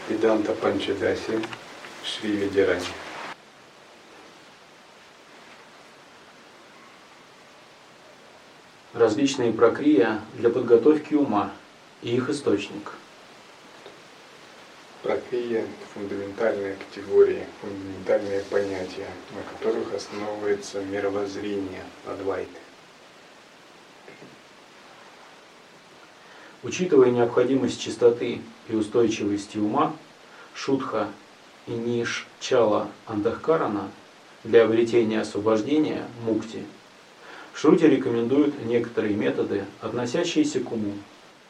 Веданта Панчадаси Шри Видирани. Различные пракрия для подготовки ума и их источник. Пракрия – это фундаментальные категории, фундаментальные понятия, на которых основывается мировоззрение Адвайты. Учитывая необходимость чистоты и устойчивости ума, Шудха и Нишчала Андахкарана для обретения освобождения мукти, Шрути рекомендуют некоторые методы, относящиеся к уму.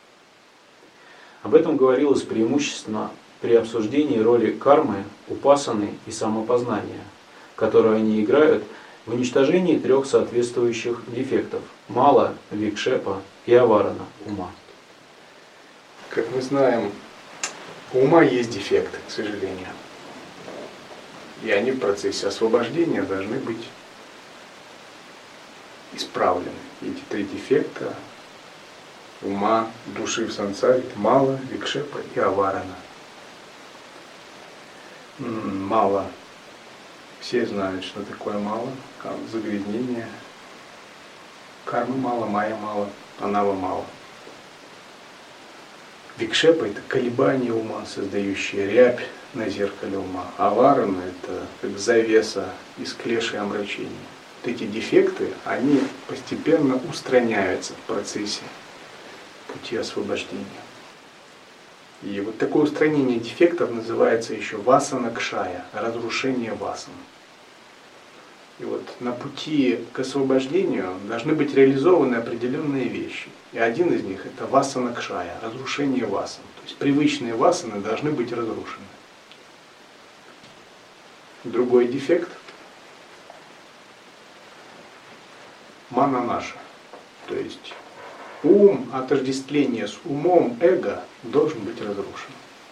Об этом говорилось преимущественно при обсуждении роли кармы, упасаны и самопознания, которую они играют в уничтожении трех соответствующих дефектов – мала, викшепа и аварана ума. Как мы знаем, у ума есть дефекты, к сожалению. И они в процессе освобождения должны быть исправлены. Эти три дефекта ума, души в сансаре – мала, викшепа и аварана. Мала. Все знают, что такое мала. Загрязнение. Кармы мало, майя мало, анава мало. Викшепа – это колебание ума, создающее рябь на зеркале ума. Аварана – это как завеса из клеш и омрачений. Вот эти дефекты, они постепенно устраняются в процессе пути освобождения. И вот такое устранение дефектов называется еще васана-кшая, разрушение васан. И вот на пути к освобождению должны быть реализованы определенные вещи. И один из них – это васана-кшая, разрушение васан. То есть привычные васаны должны быть разрушены. Другой дефект – мана-наша. То есть ум, отождествление с умом, эго должен быть разрушен.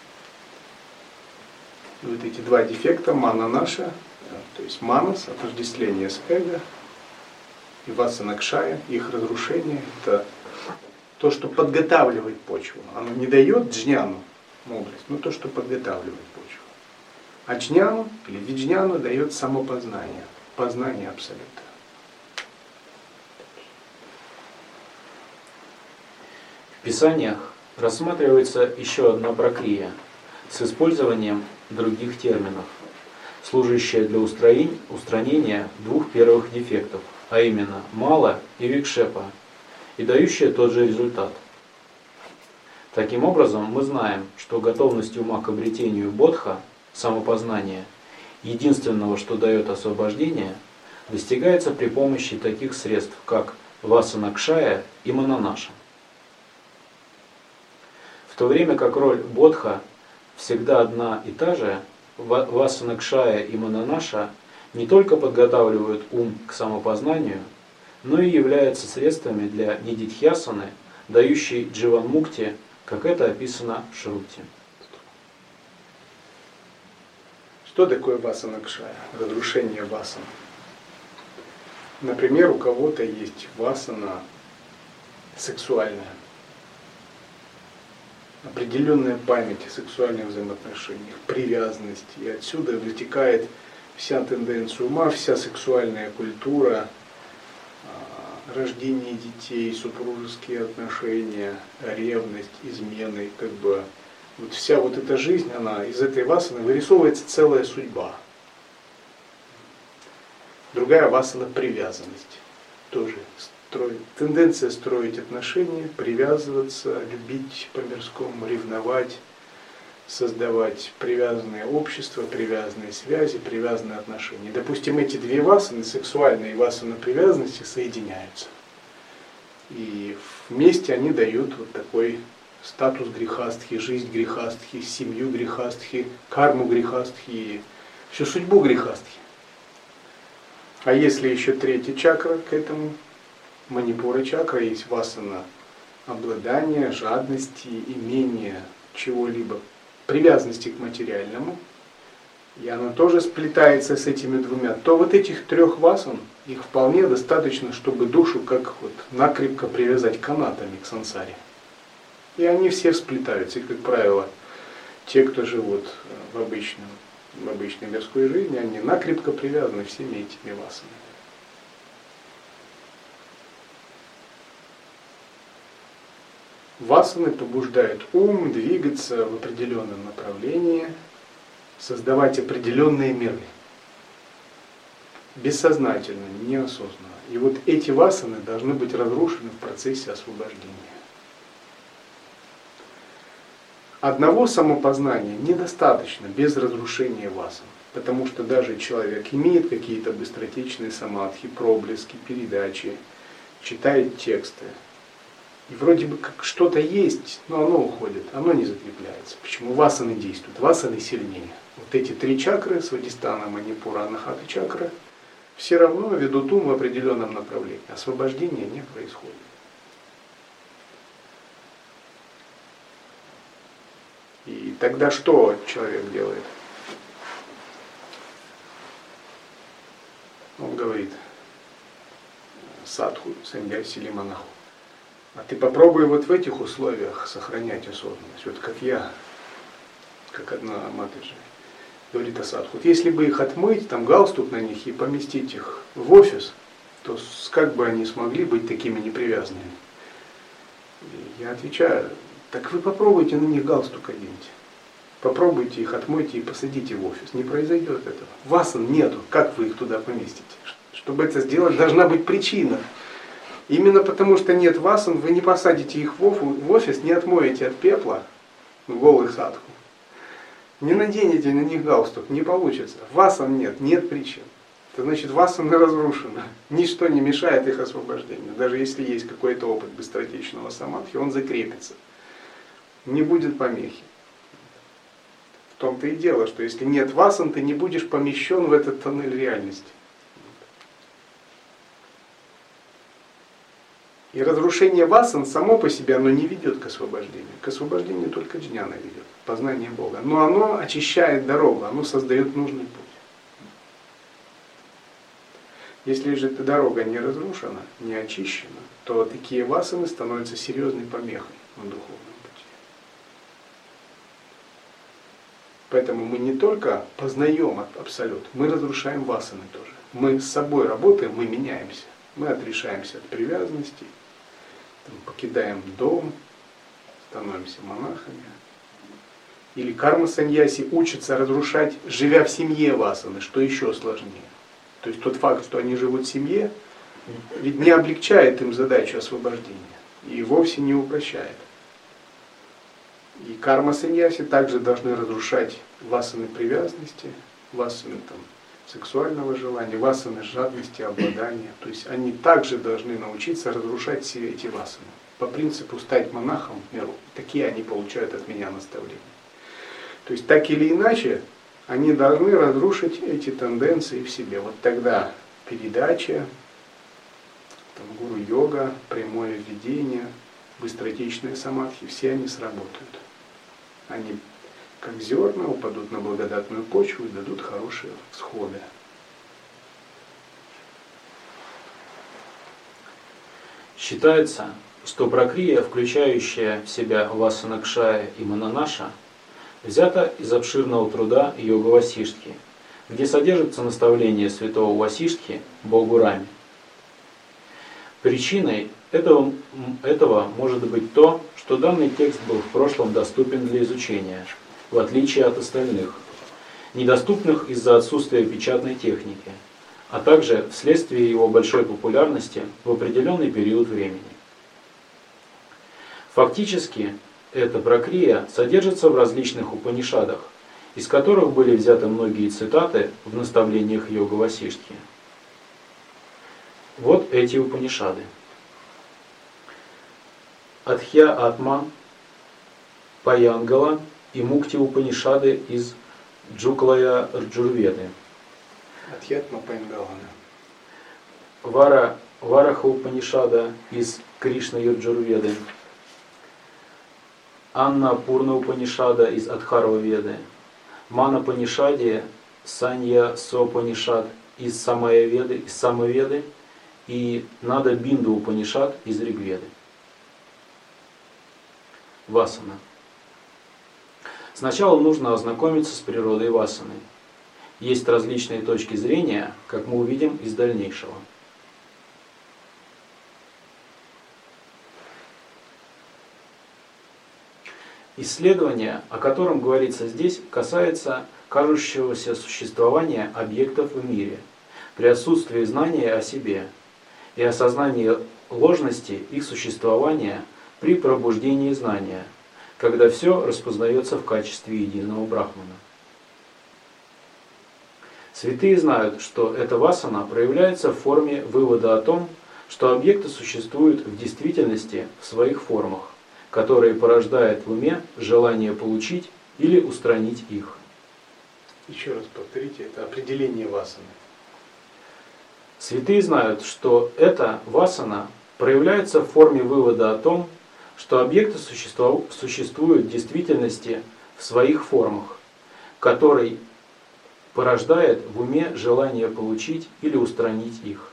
И вот эти два дефекта – мана-наша, то есть манас, отождествление с эго, и васана-кшая, их разрушение – это то, что подготавливает почву. Оно не дает джняну, мудрость, но то, что подготавливает почву. А джняну или виджняну дает самопознание, познание абсолюта. В Писаниях рассматривается еще одна пракрия с использованием других терминов, служащая для устранения двух первых дефектов, а именно мала и викшепа, и дающая тот же результат. Таким образом, мы знаем, что готовность ума к обретению бодха, самопознания, единственного, что дает освобождение, достигается при помощи таких средств, как васана-кшая и мананаша. В то время как роль бодха всегда одна и та же, васана-кшая и мананаша не только подготавливают ум к самопознанию, но и являются средствами для нидидхьясаны, дающей дживан-мукти, как это описано в Шрути. Что такое васана-кшая? Разрушение васан. Например, у кого-то есть васана сексуальная. Определенная память о сексуальных взаимоотношениях, привязанность. И отсюда вытекает вся тенденция ума, вся сексуальная культура, рождение детей, супружеские отношения, ревность, измены. Вот вся вот эта жизнь, она из этой васаны вырисовывается целая судьба. Другая васана – привязанность. Тоже тенденция строить отношения, привязываться, любить по-мирскому, ревновать, создавать привязанное общество, привязанные связи, привязанные отношения. Допустим, эти две васаны, сексуальная и васана привязанности, соединяются. И вместе они дают вот такой статус грехастхи, жизнь грехастхи, семью грехастхи, карму грехастхи, всю судьбу грехастхи. А если еще третья чакра к этому, манипура чакра, есть васана обладания, жадности, имения чего-либо, привязанности к материальному, и она тоже сплетается с этими двумя, то вот этих трех васан, их вполне достаточно, чтобы душу как вот накрепко привязать канатами к сансаре. И они все сплетаются, и, как правило, те, кто живут в обычной мирской жизни, они накрепко привязаны всеми этими васанами. Васаны побуждают ум двигаться в определенном направлении, создавать определенные миры. Бессознательно, неосознанно. И вот эти васаны должны быть разрушены в процессе освобождения. Одного самопознания недостаточно без разрушения васан. Потому что даже человек имеет какие-то быстротечные самадхи, проблески, передачи, читает тексты. И вроде бы как что-то есть, но оно уходит, оно не закрепляется. Почему? Васаны действуют, васаны сильнее. Вот эти 3 чакры, свадистана, манипура, анахата чакры, все равно ведут ум в определенном направлении. Освобождения не происходит. И тогда что человек делает? Он говорит садху, саньяси или монаху: а ты попробуй вот в этих условиях сохранять осознанность. Вот как я, как одна матаджи говорит о садху. Вот если бы их отмыть, там галстук на них и поместить их в офис, то как бы они смогли быть такими непривязанными? И я отвечаю: так вы попробуйте на них галстук оденьте. Попробуйте их, отмойте и посадите в офис. Не произойдет этого. Васан нету. Как вы их туда поместите? Чтобы это сделать, должна быть причина. Именно потому, что нет васан, вы не посадите их в офис, не отмоете от пепла голых садху. Не наденете на них галстук, не получится. Васан нет, нет причин. Это значит, васаны разрушены. Ничто не мешает их освобождению. Даже если есть какой-то опыт быстротечного самадхи, он закрепится. Не будет помехи. В том-то и дело, что если нет васан, ты не будешь помещен в этот тоннель реальности. И разрушение васан само по себе, оно не ведет к освобождению. К освобождению только джняна ведет, познание Бога. Но оно очищает дорогу, оно создает нужный путь. Если же эта дорога не разрушена, не очищена, то такие васаны становятся серьезной помехой на духовном пути. Поэтому мы не только познаем абсолют, мы разрушаем васаны тоже. Мы с собой работаем, мы меняемся. Мы отрешаемся от привязанности, покидаем дом, становимся монахами. Или карма-саньяси учатся разрушать, живя в семье васаны, что еще сложнее. То есть тот факт, что они живут в семье, ведь не облегчает им задачу освобождения и вовсе не упрощает. И карма-саньяси также должны разрушать васаны привязанности, васаны сексуального желания, васаны жадности, обладания. То есть они также должны научиться разрушать все эти васаны. По принципу стать монахом в миру. Такие они получают от меня наставления. То есть так или иначе, они должны разрушить эти тенденции в себе. Вот тогда передача, гуру-йога, прямое видение, быстротечные самадхи, все они сработают. Они как зерна упадут на благодатную почву и дадут хорошие всходы. Считается, что пракрия, включающая в себя васанакшая и мананаша, взята из обширного труда Йога Васиштхи, где содержится наставление святого Васиштхи Богу Раме. Причиной этого может быть то, что данный текст был в прошлом доступен для изучения, в отличие от остальных, недоступных из-за отсутствия печатной техники, а также вследствие его большой популярности в определенный период времени. Фактически, эта пракрия содержится в различных упанишадах, из которых были взяты многие цитаты в наставлениях Йога Васиштхи. Вот эти упанишады. Адхья Атма, Паянгала и Мукти Упанишады из Джуклая Рджурведы. Адхьятма Паянгала. Вараха Упанишада из Кришна Юджурведы. Анна Пурна Упанишада из Адхарва Веды. Мана Панишади, Санья Сопанишад из Самаведы и Нада Бинду Упанишад из Ригведы. Васана. Сначала нужно ознакомиться с природой васаны. Есть различные точки зрения, как мы увидим из дальнейшего. Исследование, о котором говорится здесь, касается кажущегося существования объектов в мире, при отсутствии знания о себе и осознании ложности их существования при пробуждении знания, когда все распознается в качестве единого Брахмана. Святые знают, что эта васана проявляется в форме вывода о том, что объекты существуют в действительности в своих формах, которые порождают в уме желание получить или устранить их. Еще раз повторите, это определение васаны. Святые знают, что эта васана проявляется в форме вывода о том, что объекты существуют в действительности в своих формах, который порождает в уме желание получить или устранить их.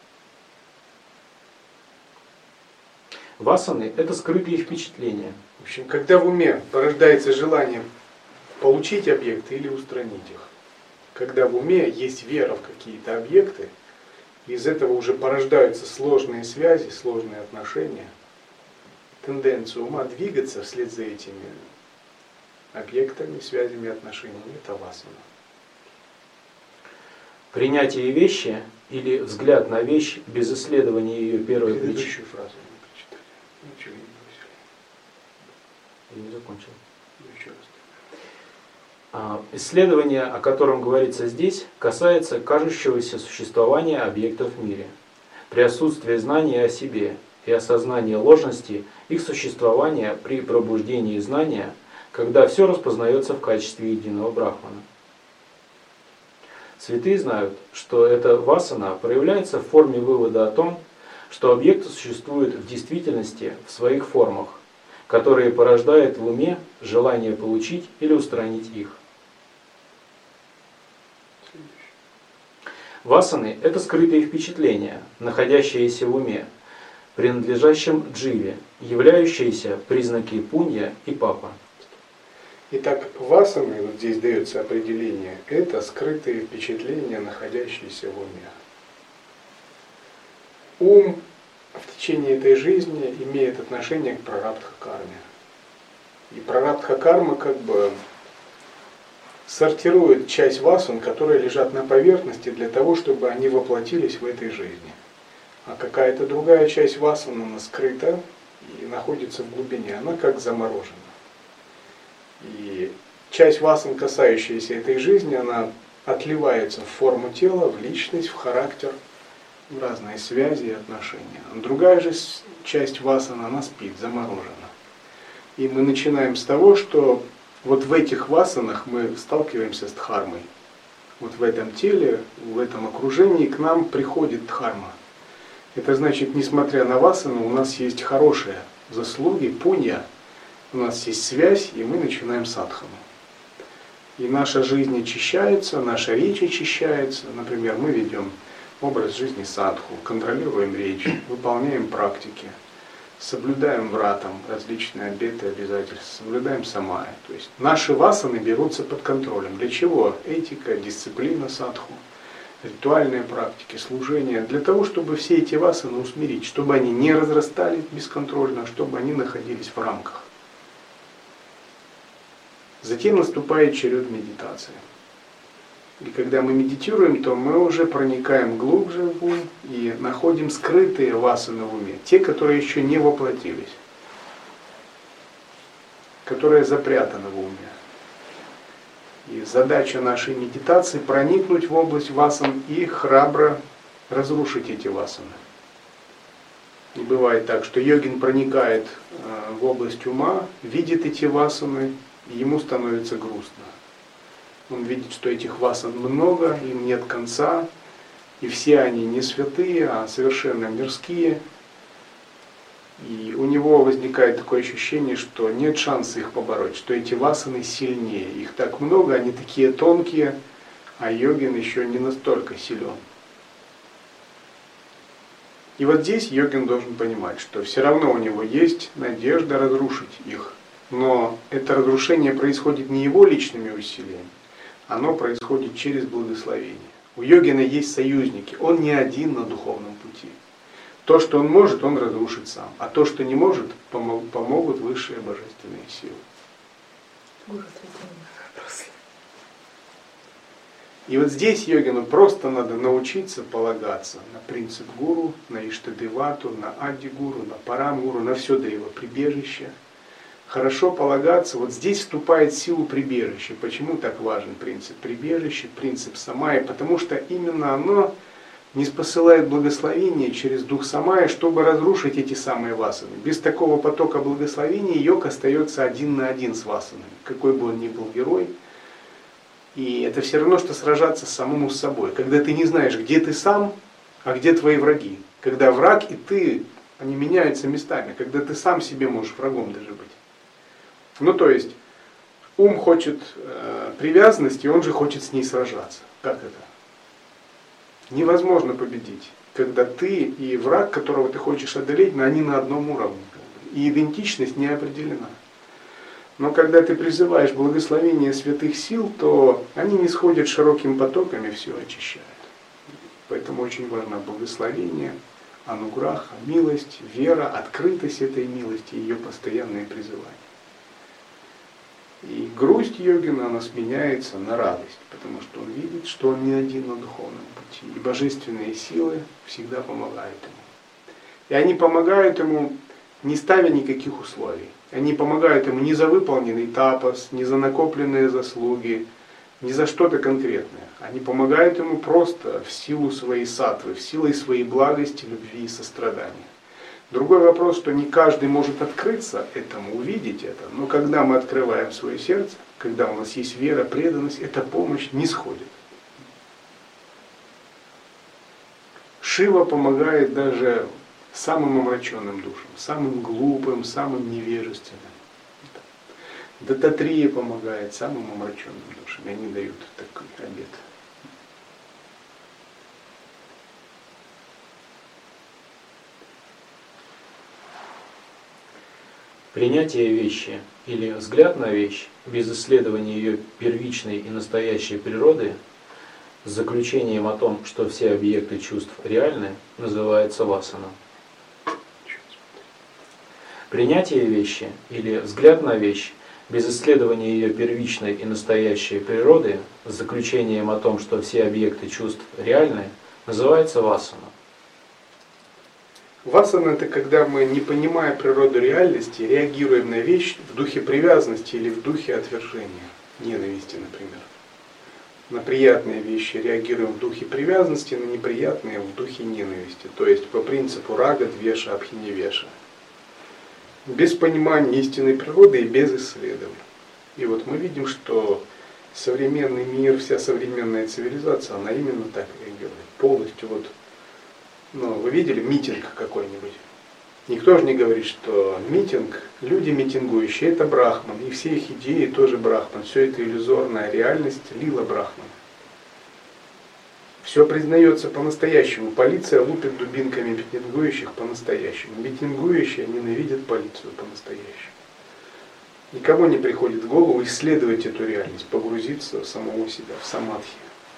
Васаны – это скрытые впечатления. В общем, когда в уме порождается желание получить объекты или устранить их, когда в уме есть вера в какие-то объекты, из этого уже порождаются сложные связи, сложные отношения, тенденция ума двигаться вслед за этими объектами, связями, отношениями – это васана. Принятие вещи или взгляд на вещь без исследования ее первой причины. Предыдущую фразу мы прочитали. Ничего не бросили. Я не закончил. Еще раз. Исследование, о котором говорится здесь, касается кажущегося существования объектов в мире, при отсутствии знания о себе и осознания ложности их существования при пробуждении знания, когда все распознается в качестве единого Брахмана. Святые знают, что эта васана проявляется в форме вывода о том, что объекты существуют в действительности в своих формах, которые порождают в уме желание получить или устранить их. Васаны – это скрытые впечатления, находящиеся в уме, принадлежащим дживе, являющиеся признаки пунья и папа. Итак, васаны, вот здесь дается определение, это скрытые впечатления, находящиеся в уме. Ум в течение этой жизни имеет отношение к прарабдха-карме. И прарабдха-карма как бы сортирует часть васан, которые лежат на поверхности, для того, чтобы они воплотились в этой жизни. А какая-то другая часть васан, она скрыта и находится в глубине, она как заморожена. И часть васан, касающаяся этой жизни, она отливается в форму тела, в личность, в характер, в разные связи и отношения. А другая же часть васан, она спит, заморожена. И мы начинаем с того, что вот в этих васанах мы сталкиваемся с дхармой. Вот в этом теле, в этом окружении к нам приходит дхарма. Это значит, несмотря на васану, у нас есть хорошие заслуги, пунья, у нас есть связь, и мы начинаем садхану. И наша жизнь очищается, наша речь очищается. Например, мы ведем образ жизни садху, контролируем речь, выполняем практики, соблюдаем вратам различные обеты, обязательства, соблюдаем самая. То есть наши васаны берутся под контролем. Для чего? Этика, дисциплина садху, ритуальные практики, служение. Для того, чтобы все эти васаны усмирить, чтобы они не разрастались бесконтрольно, чтобы они находились в рамках. Затем наступает черед медитации. И когда мы медитируем, то мы уже проникаем глубже в ум и находим скрытые васаны в уме, те, которые еще не воплотились, которые запрятаны в уме. И задача нашей медитации проникнуть в область васан и храбро разрушить эти васаны. И бывает так, что йогин проникает в область ума, видит эти васаны, и ему становится грустно. Он видит, что этих васан много, им нет конца, и все они не святые, а совершенно мирские. И у него возникает такое ощущение, что нет шанса их побороть, что эти васаны сильнее. Их так много, они такие тонкие, а йогин еще не настолько силен. И вот здесь йогин должен понимать, что все равно у него есть надежда разрушить их. Но это разрушение происходит не его личными усилиями, оно происходит через благословение. У йогина есть союзники, он не один на духовном пути. То, что он может, он разрушит сам. А то, что не может, помогут высшие божественные силы. И вот здесь йогину просто надо научиться полагаться на принцип гуру, на Иштадевату, на Ади-гуру, на Парам-гуру, на все древо прибежища. Хорошо полагаться, вот здесь вступает в силу прибежище. Почему так важен принцип прибежища, принцип самая? Потому что именно оно ниспосылает благословение через дух самая, чтобы разрушить эти самые васаны. Без такого потока благословения йог остается один на один с васанами, какой бы он ни был герой. И это все равно, что сражаться самому с собой. Когда ты не знаешь, где ты сам, а где твои враги. Когда враг и ты, они меняются местами. Когда ты сам себе можешь врагом даже быть. Ну то есть, ум хочет привязанности, он же хочет с ней сражаться. Как это? Невозможно победить, когда ты и враг, которого ты хочешь одолеть, они на одном уровне. И идентичность не определена. Но когда ты призываешь благословение святых сил, то они не сходят широкими потоками, все очищают. Поэтому очень важно благословение, ануграха, милость, вера, открытость этой милости, ее постоянное призывание. И грусть йогина, она сменяется на радость, потому что он видит, что он не один на духовном пути. И божественные силы всегда помогают ему. И они помогают ему, не ставя никаких условий. Они помогают ему не за выполненный тапас, не за накопленные заслуги, не за что-то конкретное. Они помогают ему просто в силу своей саттвы, в силу своей благости, любви и сострадания. Другой вопрос, что не каждый может открыться этому, увидеть это, но когда мы открываем свое сердце, когда у нас есть вера, преданность, эта помощь не сходит. Шива помогает даже самым омраченным душам, самым глупым, самым невежественным. Дататрия помогает самым омраченным душам, и они дают такой обет. Принятие вещи или взгляд на вещь без исследования ее первичной и настоящей природы с заключением о том, что все объекты чувств реальны, называется васана. Принятие вещи или взгляд на вещь без исследования ее первичной и настоящей природы с заключением о том, что все объекты чувств реальны, называется васана. Васана — это когда мы, не понимая природу реальности, реагируем на вещь в духе привязанности или в духе отвержения, ненависти, например. На приятные вещи реагируем в духе привязанности, на неприятные в духе ненависти. То есть по принципу рага, двеша, абхиневеша. Без понимания истинной природы и без исследования. И вот мы видим, что современный мир, вся современная цивилизация, она именно так реагирует. Полностью вот. Ну, вы видели митинг какой-нибудь? Никто же не говорит, что митинг, люди митингующие, это брахман, и все их идеи тоже брахман. Все это иллюзорная реальность, лила брахман. Все признается по-настоящему. Полиция лупит дубинками митингующих по-настоящему. Митингующие ненавидят полицию по-настоящему. Никому не приходит в голову исследовать эту реальность, погрузиться в самого себя, в самадхи.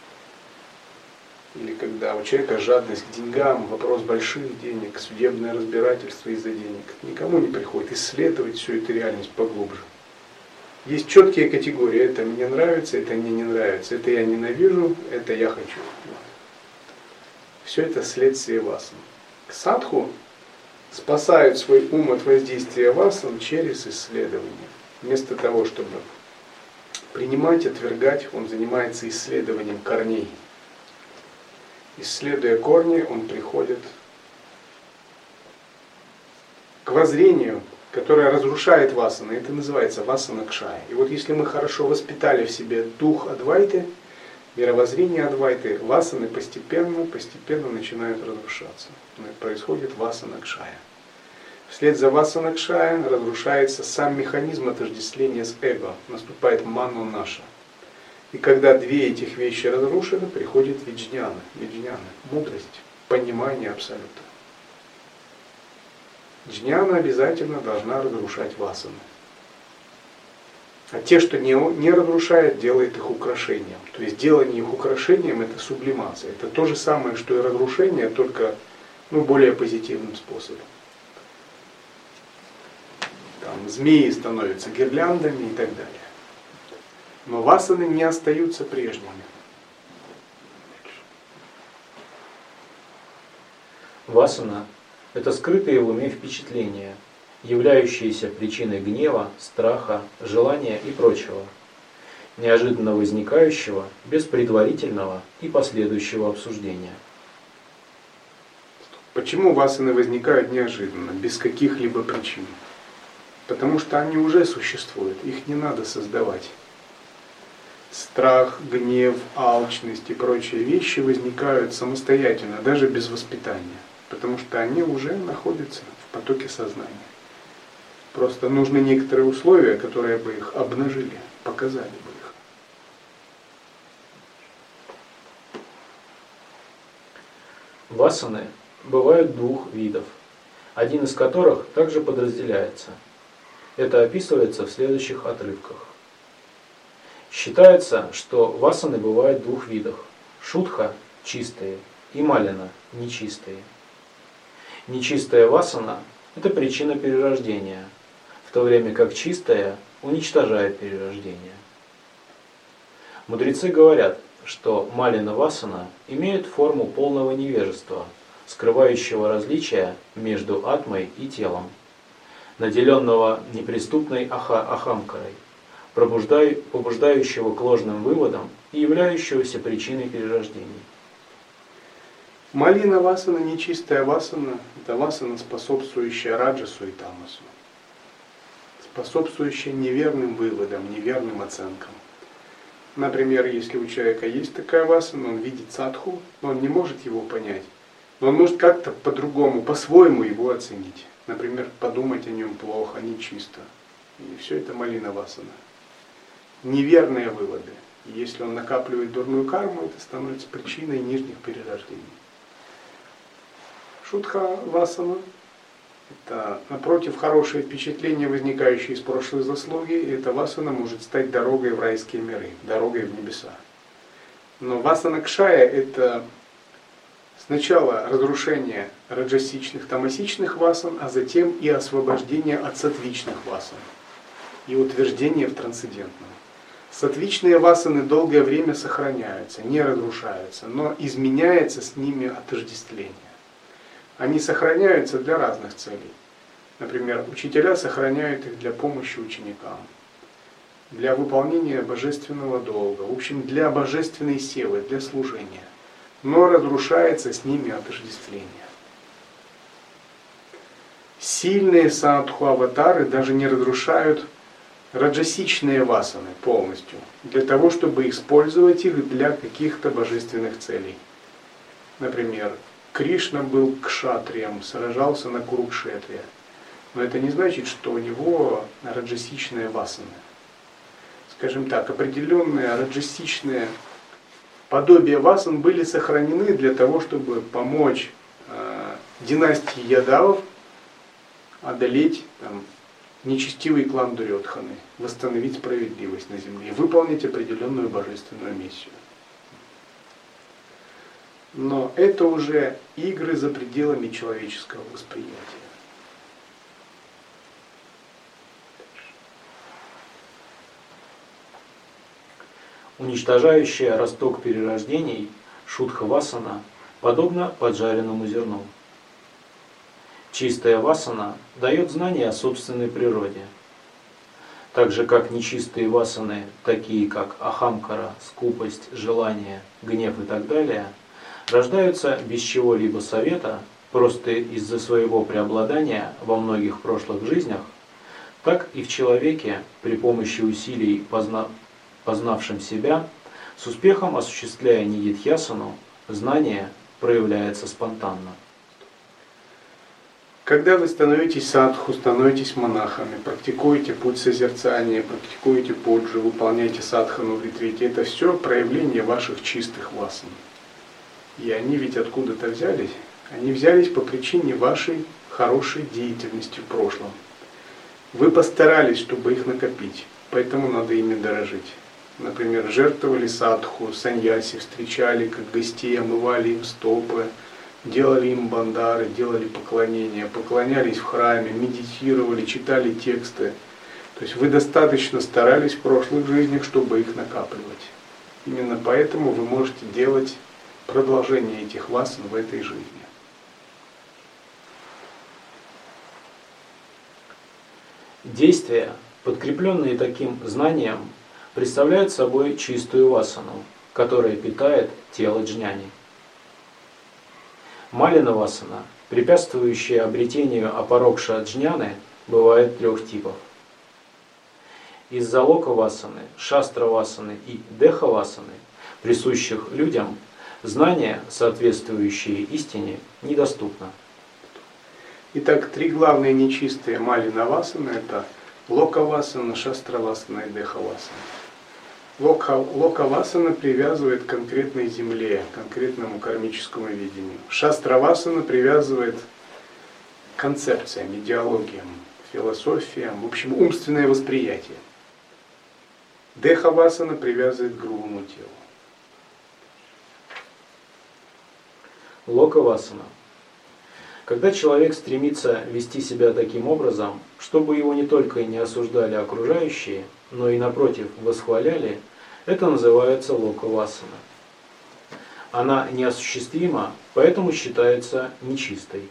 Или когда у человека жадность к деньгам, вопрос больших денег, судебное разбирательство из-за денег. Никому не приходит исследовать всю эту реальность поглубже. Есть четкие категории. Это мне нравится, это мне не нравится. Это я ненавижу, это я хочу. Все это следствие васан. Садху спасают свой ум от воздействия васан через исследование. Вместо того, чтобы принимать, отвергать, он занимается исследованием корней. Исследуя корни, он приходит к воззрению, которое разрушает васаны. Это называется васана кшая. И вот если мы хорошо воспитали в себе дух Адвайты, мировоззрение Адвайты, васаны постепенно начинают разрушаться. Происходит васана кшая. Вслед за васана кшая разрушается сам механизм отождествления с эго. Наступает ману наша. И когда две этих вещи разрушены, приходит виджняна, мудрость, понимание абсолюта. Джняна обязательно должна разрушать васаны. А те, что не разрушает, делает их украшением. То есть делание их украшением — это сублимация. Это то же самое, что и разрушение, только более позитивным способом. Там, змеи становятся гирляндами и так далее. Но васаны не остаются прежними. Васана – это скрытые в уме впечатления, являющиеся причиной гнева, страха, желания и прочего, неожиданно возникающего без предварительного и последующего обсуждения. Почему васаны возникают неожиданно, без каких-либо причин? Потому что они уже существуют, их не надо создавать. Страх, гнев, алчность и прочие вещи возникают самостоятельно, даже без воспитания, потому что они уже находятся в потоке сознания. Просто нужны некоторые условия, которые бы их обнажили, показали бы их. Васаны бывают двух видов, один из которых также подразделяется. Это описывается в следующих отрывках. Считается, что васаны бывают двух видов: шудха – чистые и малина – нечистые. Нечистая васана – это причина перерождения, в то время как чистая уничтожает перерождение. Мудрецы говорят, что малина васана имеет форму полного невежества, скрывающего различия между атмой и телом, наделенного неприступной ахамкарой, побуждающего к ложным выводам и являющегося причиной перерождений. Малина васана, нечистая васана — это васана, способствующая раджасу и тамасу, способствующая неверным выводам, неверным оценкам. Например, если у человека есть такая васана, он видит садху, но он не может его понять, но он может как-то по-другому, по-своему его оценить. Например, подумать о нем плохо, нечисто. И все это малина васана. Неверные выводы. Если он накапливает дурную карму, это становится причиной нижних перерождений. Шудха васана — это, напротив, хорошие впечатления, возникающие из прошлой заслуги, и эта васана может стать дорогой в райские миры, дорогой в небеса. Но васана кшая — это сначала разрушение раджасичных, тамасичных васан, а затем и освобождение от сатвичных васан и утверждение в трансцендентном. Сатвичные васаны долгое время сохраняются, не разрушаются, но изменяется с ними отождествление. Они сохраняются для разных целей. Например, учителя сохраняют их для помощи ученикам, для выполнения божественного долга, в общем, для божественной севы, для служения. Но разрушается с ними отождествление. Сильные садху-аватары даже не разрушают раджасичные васаны полностью, для того, чтобы использовать их для каких-то божественных целей. Например, Кришна был кшатрием, сражался на Курукшетре. Но это не значит, что у него раджасичные васаны. Скажем так, определенные раджасичные подобия васан были сохранены для того, чтобы помочь династии Ядавов одолеть нечестивый клан Дурьодханы, восстановить справедливость на земле и выполнить определенную божественную миссию. Но это уже игры за пределами человеческого восприятия. Уничтожающая росток перерождений шудха васана подобно поджаренному зерну. Чистая васана дает знание о собственной природе. Так же, как нечистые васаны, такие как ахамкара, скупость, желание, гнев и так далее, рождаются без чего-либо совета, просто из-за своего преобладания во многих прошлых жизнях, так и в человеке при помощи усилий, познавшим себя, с успехом осуществляя нидидхьясану, знание проявляется спонтанно. Когда вы становитесь садху, становитесь монахами, практикуете путь созерцания, практикуете поджу, выполняете садхану в ретрите, это все проявление ваших чистых васан. И они ведь откуда-то взялись? Они взялись по причине вашей хорошей деятельности в прошлом. Вы постарались, чтобы их накопить. поэтому надо ими дорожить. Например, жертвовали садху, саньяси, встречали как гостей, омывали им стопы, делали им бандары, делали поклонения, поклонялись в храме, медитировали, читали тексты. То есть вы достаточно старались в прошлых жизнях, чтобы их накапливать. Именно поэтому вы можете делать продолжение этих васан в этой жизни. Действия, подкрепленные таким знанием, представляют собой чистую васану, которая питает тело джняни. Малина васана, препятствующая обретению апарокша джняны, бывает 3 типов. Из-за лока васаны, шастра васаны и деха васаны, присущих людям, знания, соответствующие истине, недоступно. Итак, 3 главные нечистые малина васаны — это лока васана, шастра васана и деха васана. Лока васана привязывает к конкретной земле, к конкретному кармическому видению. Шастра васана привязывает к концепциям, идеологиям, философиям, в общем, умственное восприятие. Деха васана привязывает к грубому телу. Лока васана. Когда человек стремится вести себя таким образом, чтобы его не только не осуждали окружающие, но и напротив восхваляли, это называется лока васана. Она неосуществима, поэтому считается нечистой.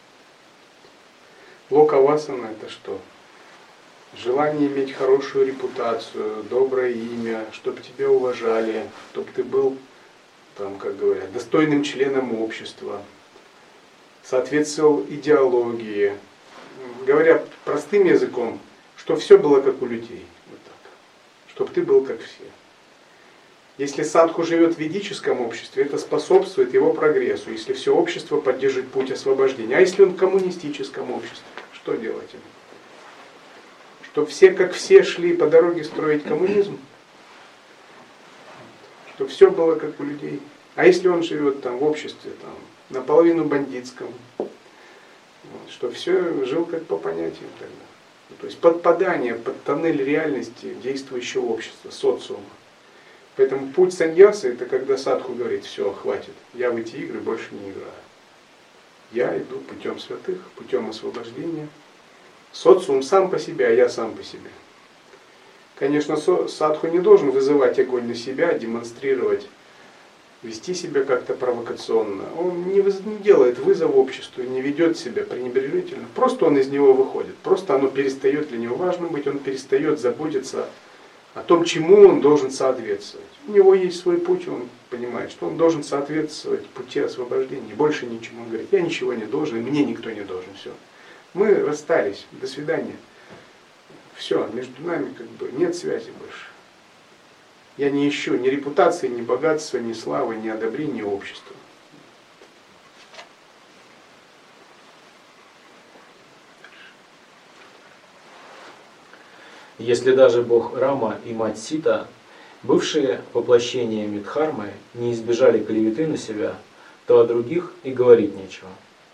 Лока васана — это что? Желание иметь хорошую репутацию, доброе имя, чтобы тебя уважали, чтобы ты был, там, как говорят, достойным членом общества, соответствовал идеологии. Говоря простым языком, чтобы все было как у людей. Вот так. Чтобы ты был как все. Если садху живет в ведическом обществе, это способствует его прогрессу, если все общество поддержит путь освобождения. А если он в коммунистическом обществе, что делать ему? Чтобы все как все шли по дороге строить коммунизм? Чтобы все было как у людей? А если он живет там в обществе, там, наполовину бандитском, вот, чтобы все жил как по понятиям тогда. То есть подпадание под тоннель реальности действующего общества, социума. Поэтому путь саньясы — это когда садху говорит: все, хватит, я в эти игры больше не играю. Я иду путем святых, путем освобождения. Социум сам по себе, а я сам по себе. Конечно, садху не должен вызывать огонь на себя, демонстрировать, вести себя как-то провокационно. Он не делает вызов обществу, не ведет себя пренебрежительно. Просто он из него выходит. Просто оно перестает для него важным быть, он перестает заботиться о том, чему он должен соответствовать. У него есть свой путь, он понимает, что он должен соответствовать пути освобождения. Больше ничему. Он говорит: я ничего не должен, и мне никто не должен. Все. Мы расстались, до свидания. Все, между нами как бы нет связи больше. Я не ищу ни репутации, ни богатства, ни славы, ни одобрения общества. Если даже бог Рама и мать Сита, бывшие воплощениями Дхармы, не избежали клеветы на себя, то о других и говорить нечего.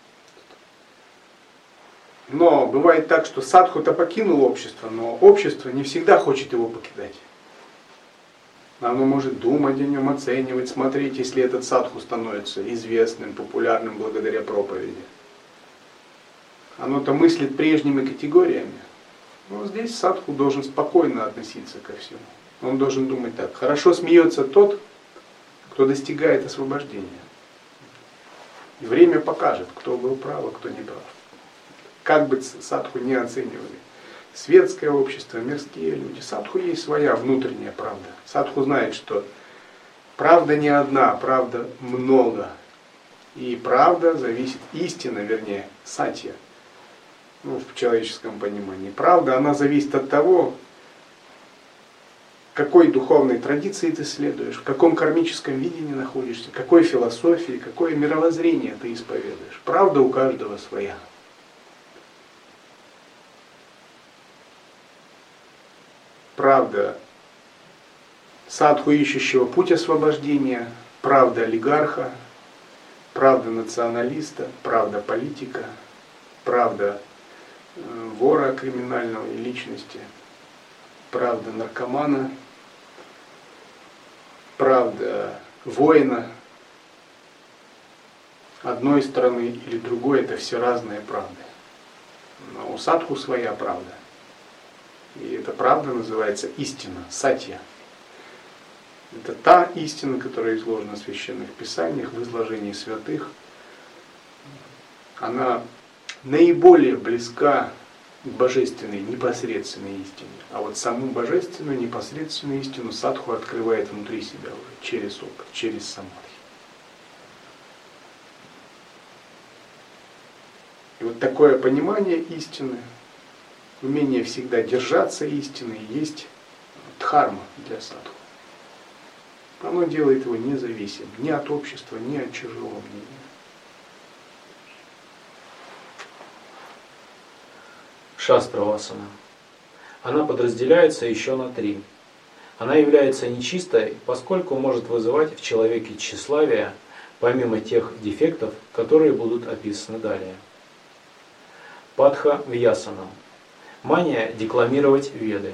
Но бывает так, что садху-то покинул общество, но общество не всегда хочет его покидать. Оно может думать о нем, оценивать, смотреть, если этот садху становится известным, популярным благодаря проповеди. Оно-то мыслит прежними категориями. Но здесь садху должен спокойно относиться ко всему. Он должен думать так: хорошо смеется тот, кто достигает освобождения. И время покажет, кто был прав, а кто не прав. Как бы садху не оценивали. Светское общество, мирские люди. Садху есть своя внутренняя правда. Садху знает, что правда не одна, правда много. И правда зависит, истина, вернее, сатья, в человеческом понимании. Правда, она зависит от того, какой духовной традиции ты следуешь, в каком кармическом видении находишься, какой философии, какое мировоззрение ты исповедуешь. Правда у каждого своя. Правда садху, ищущего путь освобождения, правда олигарха, правда националиста, правда политика, правда вора криминального и личности. правда наркомана, правда воина одной стороны или другой, это все разные правды. Но у садху своя правда. И эта правда называется истина, сатья. Это та истина, которая изложена в священных писаниях, в изложении святых. Она наиболее близка к божественной, непосредственной истине. А вот саму божественную, непосредственную истину садху открывает внутри себя уже, через опыт, через самадхи. И вот такое понимание истины, умение всегда держаться истины, есть дхарма для садху. Оно делает его независимым ни от общества, ни от чужого мнения. Шастравасана. Она подразделяется еще на 3. Она является нечистой, поскольку может вызывать в человеке тщеславие, помимо тех дефектов, которые будут описаны далее. Падха Вьясана. Мания декламировать веды.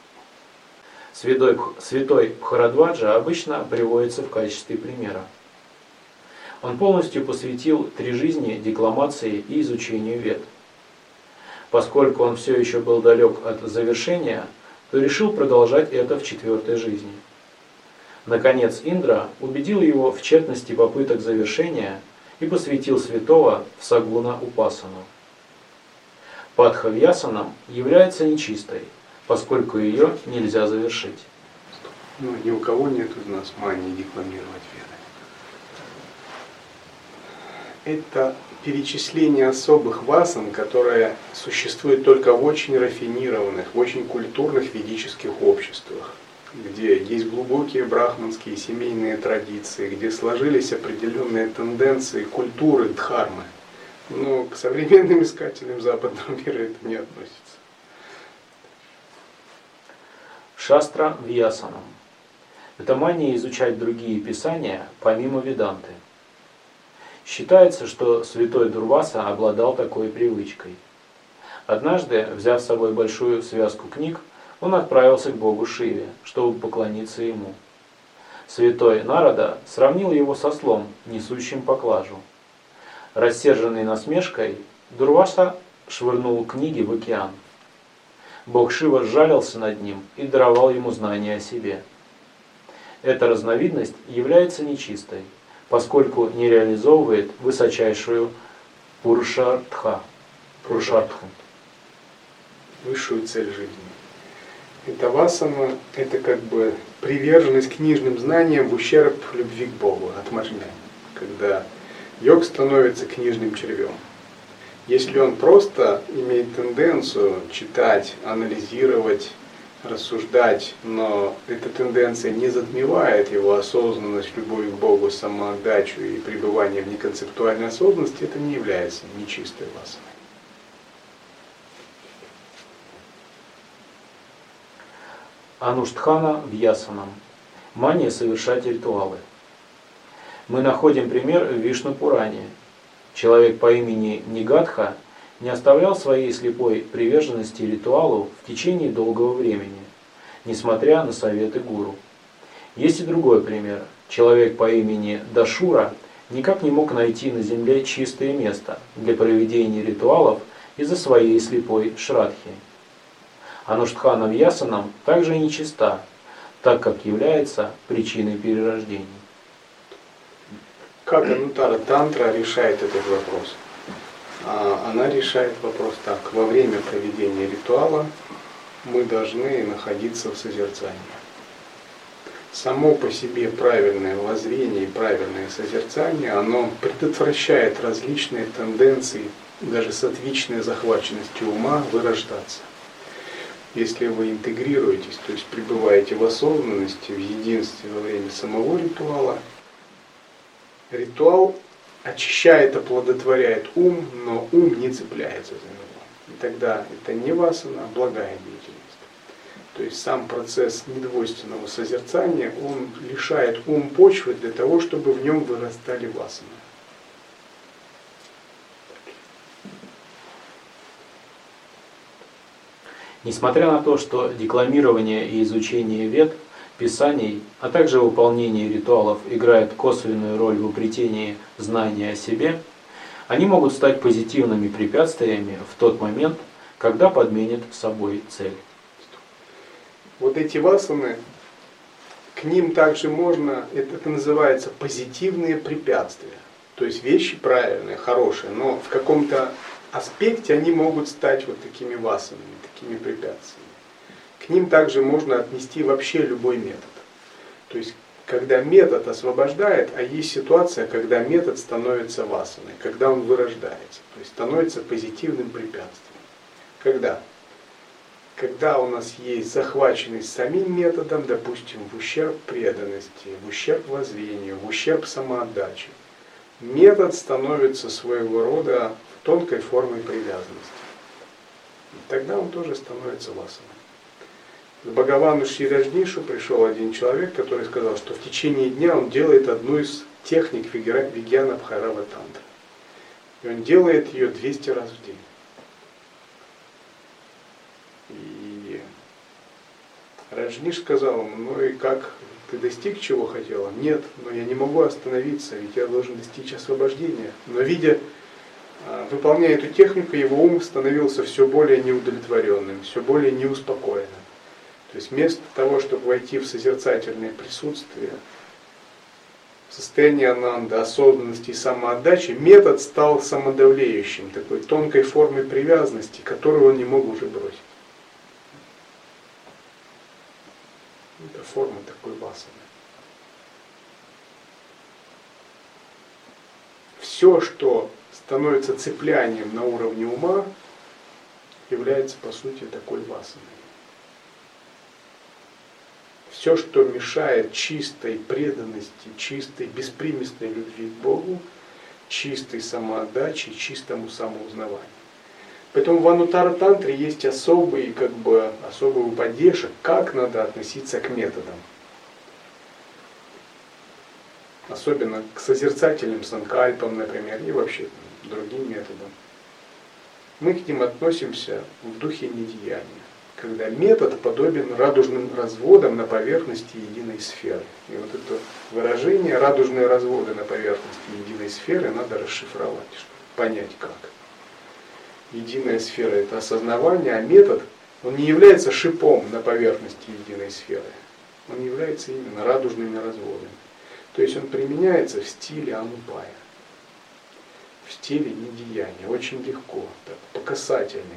Святой Бхарадваджа обычно приводится в качестве примера. Он полностью посвятил 3 жизни декламации и изучению вед. Поскольку он все еще был далек от завершения, то решил продолжать это в 4-й жизни. Наконец Индра убедил его в тщетности попыток завершения и посвятил святого в Сагуна Упасану. Падха Вьясанам является нечистой, поскольку ее нельзя завершить. Ни у кого нет из нас мании декламировать веды. Это перечисление особых васан, которые существуют только в очень рафинированных, в очень культурных ведических обществах, где есть глубокие брахманские семейные традиции, где сложились определенные тенденции культуры дхармы. Но к современным искателям западного мира это не относится. Шастра Вьясанам. Это мания изучать другие писания, помимо Веданты. Считается, что святой Дурваса обладал такой привычкой. Однажды, взяв с собой большую связку книг, он отправился к богу Шиве, чтобы поклониться ему. Святой Нарада сравнил его с ослом, несущим поклажу. Рассерженный насмешкой, Дурваса швырнул книги в океан. Бог Шива сжалился над ним и даровал ему знания о себе. Эта разновидность является нечистой, поскольку не реализовывает высочайшую пурушартху, высшую цель жизни. Это васана, это как бы приверженность книжным знаниям в ущерб любви к Богу, отмажня, когда йог становится книжным червем. Если он просто имеет тенденцию читать, анализировать, рассуждать, но эта тенденция не затмевает его осознанность, любовь к Богу, самоотдачу и пребывание в неконцептуальной осознанности, это не является нечистой васаной. Ануштхана Вьясанам. Мания совершать ритуалы. Мы находим пример в Вишну-Пуране. Человек по имени Нигатха не оставлял своей слепой приверженности ритуалу в течение долгого времени, несмотря на советы гуру. Есть и другой пример. Человек по имени Дашура никак не мог найти на земле чистое место для проведения ритуалов из-за своей слепой шрадхи. Ануштхана Вьясанам также нечиста, так как является причиной перерождений. Как Анутара Тантра решает этот вопрос? Она решает вопрос так. Во время проведения ритуала мы должны находиться в созерцании. Само по себе правильное воззрение и правильное созерцание, оно предотвращает различные тенденции, даже сатвичной захваченности ума, вырождаться. Если вы интегрируетесь, то есть пребываете в осознанности, в единстве во время самого ритуала, ритуал очищает, оплодотворяет ум, но ум не цепляется за него. И тогда это не васана, а благая деятельность. То есть сам процесс недвойственного созерцания, он лишает ум почвы для того, чтобы в нем вырастали васаны. Несмотря на то, что декламирование и изучение вед, писаний, а также выполнение ритуалов играет косвенную роль в обретении знания о себе, они могут стать позитивными препятствиями в тот момент, когда подменят собой цель. Вот эти васаны, к ним также можно, это называется позитивные препятствия. То есть вещи правильные, хорошие, но в каком-то аспекте они могут стать вот такими васанами, такими препятствиями. К ним также можно отнести вообще любой метод. То есть, когда метод освобождает, а есть ситуация, когда метод становится васаной, когда он вырождается, то есть становится позитивным препятствием. Когда? Когда у нас есть захваченность самим методом, допустим, в ущерб преданности, в ущерб воззрению, в ущерб самоотдаче, метод становится своего рода тонкой формой привязанности. И тогда он тоже становится васаной. К Бхагавану Шри Раджнишу пришел один человек, который сказал, что в течение дня он делает одну из техник Вигьяна Бхайрава Тантры. И он делает ее 200 раз в день. И Раджниш сказал ему: ну и как, ты достиг чего хотел? Нет, но я не могу остановиться, ведь я должен достичь освобождения. Но выполняя эту технику, его ум становился все более неудовлетворенным, все более неуспокоенным. То есть вместо того, чтобы войти в созерцательное присутствие, в состояние ананды, осознанности и самоотдачи, метод стал самодавлеющим, такой тонкой формой привязанности, которую он не мог уже бросить. Это форма такой васаны. Все, что становится цеплянием на уровне ума, является по сути такой васаной. Все, что мешает чистой преданности, чистой беспримесной любви к Богу, чистой самоотдаче, чистому самоузнаванию. Поэтому в Анутара-тантре есть особый упадеша, как надо относиться к методам. Особенно к созерцательным санкальпам, например, и вообще другим методам. Мы к ним относимся в духе недеяния, когда метод подобен радужным разводам на поверхности единой сферы. И вот это выражение «радужные разводы на поверхности единой сферы» надо расшифровать, чтобы понять как. Единая сфера – это осознавание, а метод, он не является шипом на поверхности единой сферы. Он является именно радужными разводами. То есть он применяется в стиле анупая, в стиле недеяния, очень легко, так, по касательной.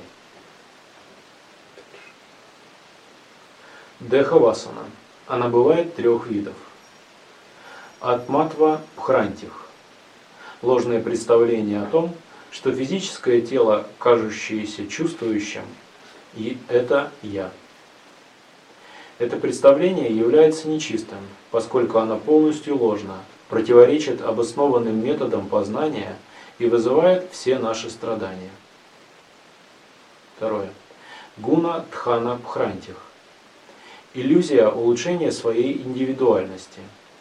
Дехавасана. Она бывает 3 видов. Атматва Пхрантих. Ложное представление о том, что физическое тело, кажущееся чувствующим, и это «я». Это представление является нечистым, поскольку оно полностью ложно, противоречит обоснованным методам познания и вызывает все наши страдания. 2. Гуна Дхана Пхрантих. Иллюзия улучшения своей индивидуальности.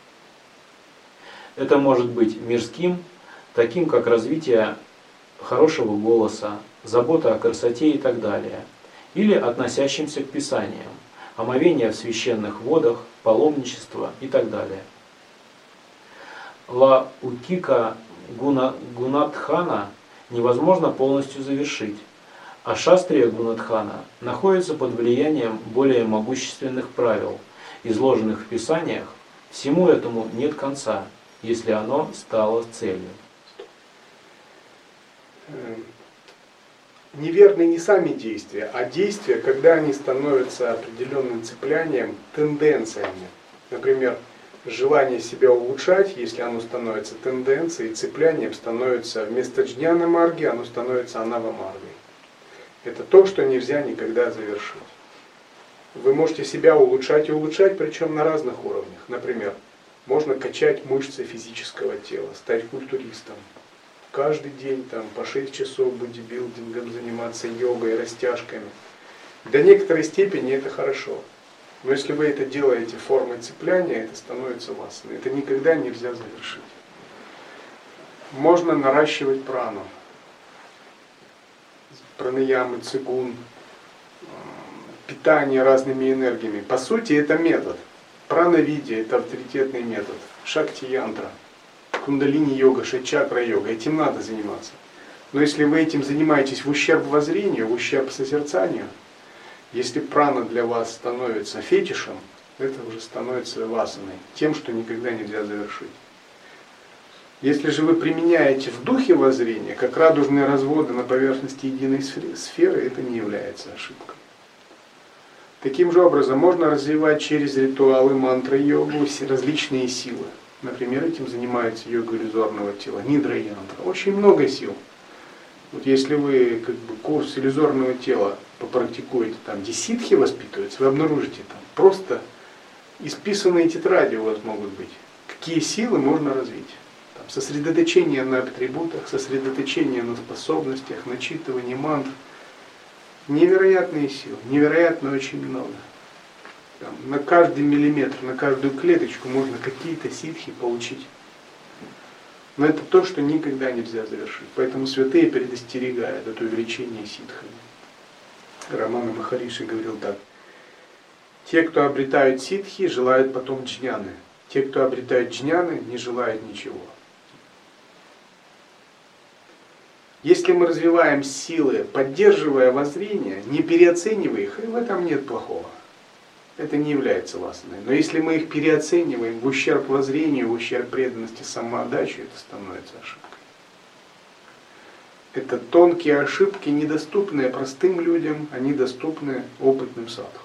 Это может быть мирским, таким как развитие хорошего голоса, забота о красоте и так далее, или относящимся к писаниям, омовение в священных водах, паломничество и так далее. Ла Укика Гунадхана невозможно полностью завершить, а Шастрия Гунадхана находится под влиянием более могущественных правил, изложенных в писаниях. Всему этому нет конца, если оно стало целью. Неверны не сами действия, а действия, когда они становятся определенным цеплянием, тенденциями. Например, желание себя улучшать, если оно становится тенденцией, цеплянием становится вместо джняна марги, оно становится анава маргой. Это то, что нельзя никогда завершить. Вы можете себя улучшать и улучшать, причем на разных уровнях. Например, можно качать мышцы физического тела, стать культуристом. Каждый день по 6 часов бодибилдингом заниматься, йогой, растяжками. До некоторой степени это хорошо. Но если вы это делаете формой цепляния, это становится васаной. Это никогда нельзя завершить. Можно наращивать прану. Пранаямы, цигун, питание разными энергиями. По сути, это метод. Прана-видия – это авторитетный метод. Шакти-янтра, кундалини-йога, шачакра-йога. Этим надо заниматься. Но если вы этим занимаетесь в ущерб воззрению, в ущерб созерцанию, если прана для вас становится фетишем, это уже становится васаной, тем, что никогда нельзя завершить. Если же вы применяете в духе воззрения, как радужные разводы на поверхности единой сферы, это не является ошибкой. Таким же образом можно развивать через ритуалы, мантры, йогу различные силы. Например, этим занимается йога иллюзорного тела, нидра-янтра. Очень много сил. Вот если вы курс иллюзорного тела попрактикуете, там, где ситхи воспитываются, вы обнаружите там просто исписанные тетради у вас могут быть. Какие силы можно развить? Там, сосредоточение на атрибутах, сосредоточение на способностях, начитывание мантр. Невероятные силы, невероятно очень много. Там, на каждый миллиметр, на каждую клеточку можно какие-то ситхи получить. Но это то, что никогда нельзя завершить. Поэтому святые предостерегают от увеличения ситхами. Рамана Махариши говорил так. Те, кто обретают ситхи, желают потом джняны. Те, кто обретают джняны, не желают ничего. Если мы развиваем силы, поддерживая воззрение, не переоценивая их, в этом нет плохого. Это не является васаной. Но если мы их переоцениваем в ущерб воззрению, в ущерб преданности, самоотдаче, это становится ошибкой. Это тонкие ошибки, недоступные простым людям, они доступны опытным садху.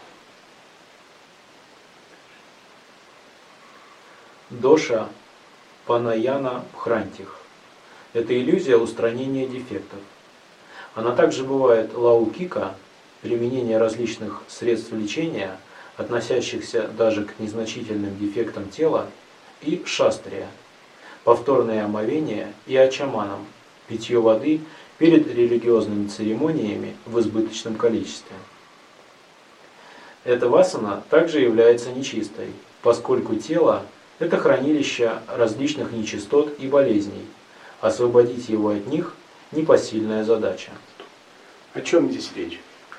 Доша панаяна бхрантих. Это иллюзия устранения дефектов. Она также бывает лаукика, применение различных средств лечения, относящихся даже к незначительным дефектам тела, и шастрия, повторное омовение, и ачаманам, питье воды перед религиозными церемониями в избыточном количестве. Эта васана также является нечистой, поскольку тело – это хранилище различных нечистот и болезней. Освободить его от них – непосильная задача. О чем здесь речь?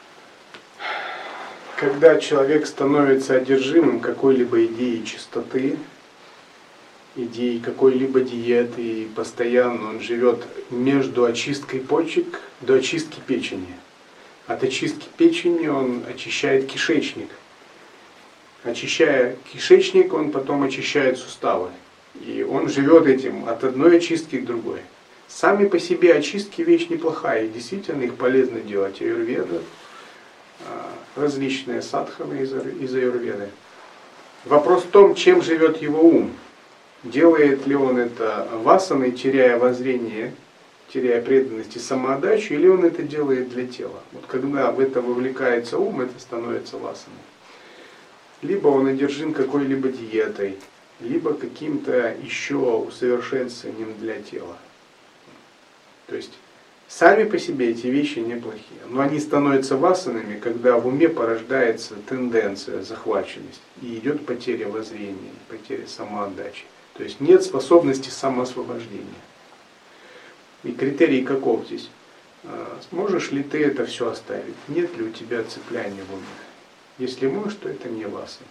Когда человек становится одержимым какой-либо идеей чистоты, идеей какой-либо диеты, и постоянно он живет между очисткой почек до очистки печени. От очистки печени он очищает кишечник. Очищая кишечник, он потом очищает суставы. И он живет этим от одной очистки к другой. Сами по себе очистки вещь неплохая, и действительно их полезно делать. Аюрведа, различные садханы из аюрведы. Вопрос в том, чем живет его ум. Делает ли он это васаной, теряя воззрение, теряя преданность и самоотдачу, или он это делает для тела. Вот когда в это вовлекается ум, это становится васаной. Либо он одержим какой-либо диетой, либо каким-то еще усовершенствованием для тела. То есть сами по себе эти вещи неплохие, но они становятся васанами, когда в уме порождается тенденция, захваченность, и идет потеря воззрения, потеря самоотдачи. То есть нет способности самоосвобождения. И критерий каков здесь? Сможешь ли ты это все оставить? Нет ли у тебя цепляния в уме? Если можешь, то это не васана.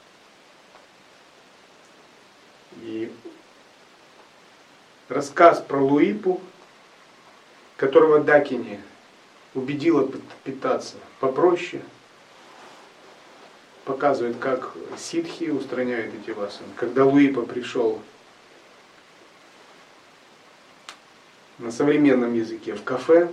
И рассказ про Луипу, которого Дакини убедила питаться попроще, показывает, как ситхи устраняют эти васаны. Когда Луипа пришел на современном языке в кафе,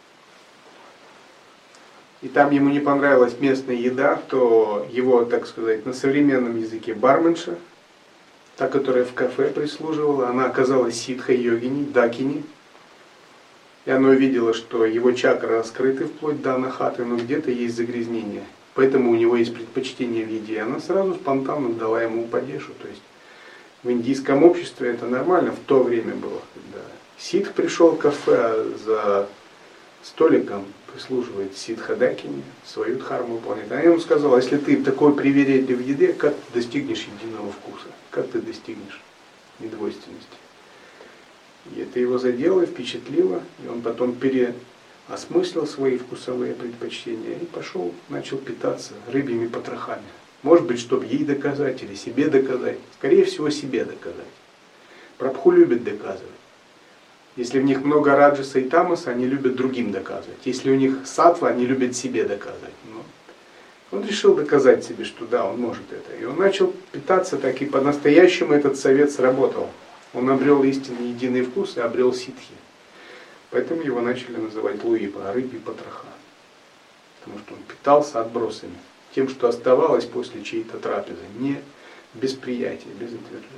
и там ему не понравилась местная еда, то его, так сказать, на современном языке барменша, та, которая в кафе прислуживала, она оказалась ситхой-йогиней, дакини. И она увидела, что его чакры раскрыты вплоть до анахаты, но где-то есть загрязнение. Поэтому у него есть предпочтение в еде. И она сразу спонтанно дала ему упадешу. То есть в индийском обществе это нормально в то время было. Когда ситх пришел в кафе, а за столиком прислуживает ситха дакини, свою дхарму выполняет. Она ему сказала, если ты такой привередлив в еде, как ты достигнешь единого вкуса? Как ты достигнешь недвойственности? И это его задело, впечатлило, и он потом осмыслил свои вкусовые предпочтения и пошел, начал питаться рыбьими потрохами. Может быть, чтобы ей доказать или себе доказать. Скорее всего, себе доказать. Прабху любит доказывать. Если в них много раджаса и тамаса, они любят другим доказывать. Если у них саттва, они любят себе доказывать. Но он решил доказать себе, что да, он может это. И он начал питаться так, и по-настоящему этот совет сработал. Он обрел истинный единый вкус и обрел ситхи. Поэтому его начали называть Луипа, рыбий потроха. Потому что он питался отбросами. Тем, что оставалось после чьей-то трапезы. Не без приятия, без отвержения.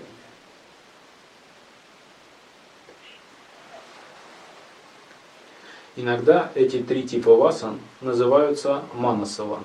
Иногда эти три типа васан называются манаса-васаны.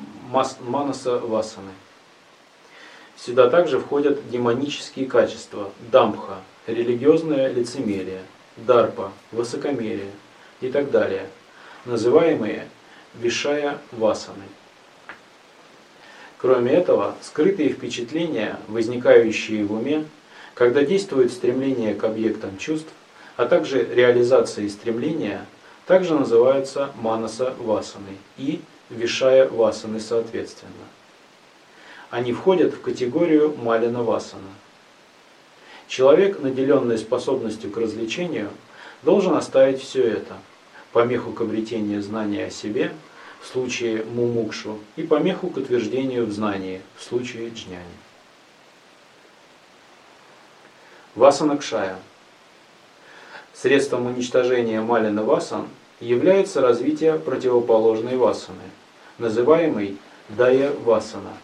Сюда также входят демонические качества дамбха, религиозное лицемерие, дарпа, высокомерие и так далее, называемые вишая-васаны. Кроме этого, скрытые впечатления, возникающие в уме, когда действует стремление к объектам чувств, а также реализации стремления, также называются манаса-васаны и вишая-васаны соответственно. Они входят в категорию малина-васана. Человек, наделенный способностью к развлечению, должен оставить все это, помеху к обретению знания о себе в случае мумукшу и помеху к утверждению в знании в случае джняни. Васана-кшая. Средством уничтожения малина васан является развитие противоположной васаны, называемой дайва-васана,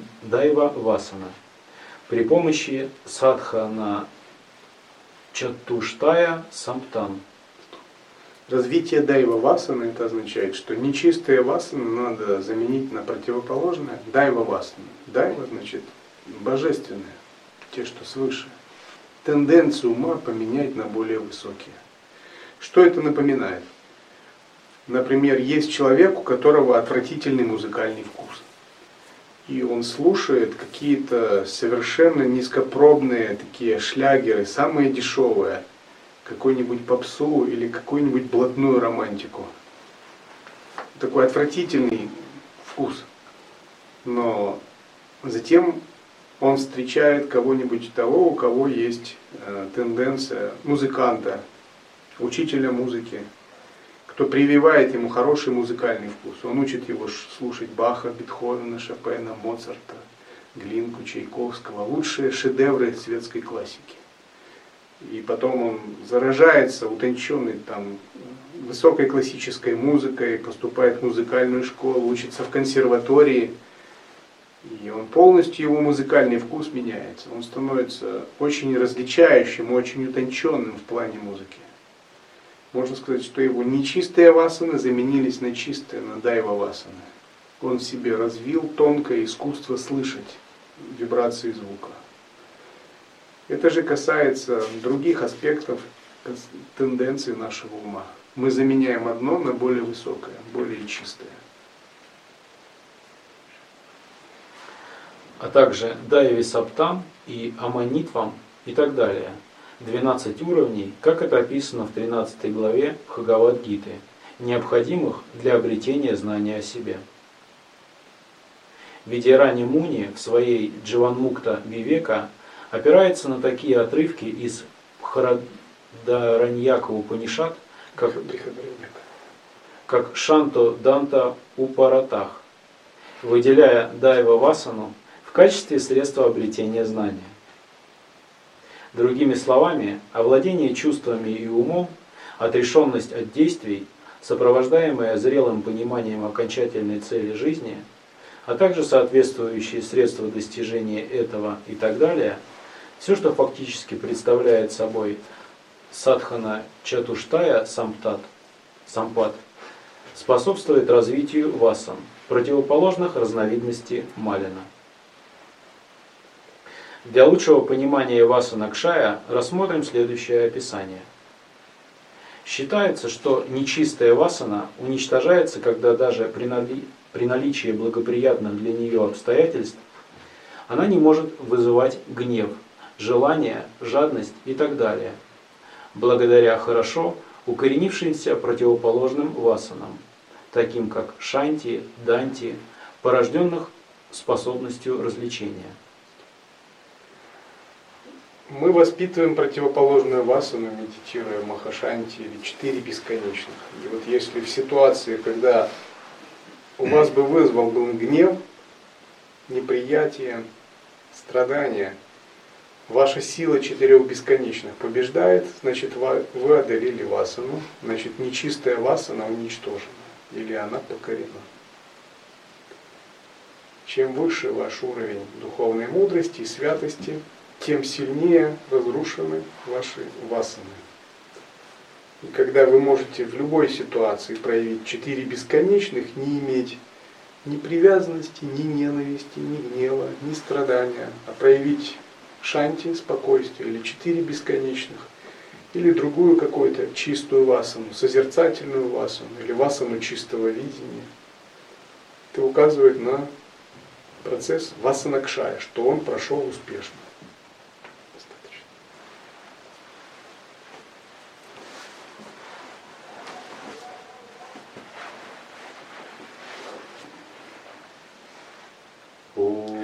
при помощи садхана чатуштая самптан. Развитие дайва-васаны, это означает, что нечистые васаны надо заменить на противоположное дайва-васаны. Дайва значит божественное, те, что свыше. Тенденцию ума поменять на более высокие. Что это напоминает? Например, есть человек, у которого отвратительный музыкальный вкус. И он слушает какие-то совершенно низкопробные такие шлягеры, самые дешевые, какую-нибудь попсу или какую-нибудь блатную романтику. Такой отвратительный вкус. Но затем он встречает кого-нибудь того, у кого есть тенденция музыканта, учителя музыки, кто прививает ему хороший музыкальный вкус. Он учит его слушать Баха, Бетховена, Шопена, Моцарта, Глинку, Чайковского, лучшие шедевры светской классики. И потом он заражается утонченной там высокой классической музыкой, поступает в музыкальную школу, учится в консерватории. И он полностью, его музыкальный вкус меняется. Он становится очень различающим, очень утонченным в плане музыки. Можно сказать, что его нечистые васаны заменились на чистые, на дайва-васаны. Он в себе развил тонкое искусство слышать вибрации звука. Это же касается других аспектов тенденций нашего ума. Мы заменяем одно на более высокое, более чистое. А также дайви саптам и аманитвам и так далее. 12 уровней, как это описано в 13 главе Бхагавад-гиты, необходимых для обретения знания о себе. Видьярани Муни в своей Дживанмукта Вивека опирается на такие отрывки из Бхарадараньяка Упанишат, как Шанто Данта Упаратах, выделяя дайва-васану в качестве средства обретения знания. Другими словами, овладение чувствами и умом, отрешенность от действий, сопровождаемая зрелым пониманием окончательной цели жизни, а также соответствующие средства достижения этого и так далее, все, что фактически представляет собой садхана чатуштая сампат, способствует развитию васан, противоположных разновидностей малина. Для лучшего понимания васана кшая рассмотрим следующее описание. Считается, что нечистая васана уничтожается, когда даже при наличии благоприятных для нее обстоятельств она не может вызывать гнев, желание, жадность и так далее, благодаря хорошо укоренившимся противоположным васанам, таким как шанти, данти, порожденных способностью развлечения. Мы воспитываем противоположную васану, медитируя махашанти или 4 бесконечных. И вот если в ситуации, когда у вас бы вызвал был гнев, неприятие, страдание, ваша сила 4 бесконечных побеждает, значит вы одолели васану, значит нечистая васана уничтожена или она покорена. Чем выше ваш уровень духовной мудрости и святости, тем сильнее разрушены ваши васаны. И когда вы можете в любой ситуации проявить 4 бесконечных, не иметь ни привязанности, ни ненависти, ни гнева, ни страдания, а проявить шанти, спокойствие, или 4 бесконечных, или другую какую-то чистую васану, созерцательную васану, или васану чистого видения, это указывает на процесс васанакшая, что он прошел успешно. Достаточно.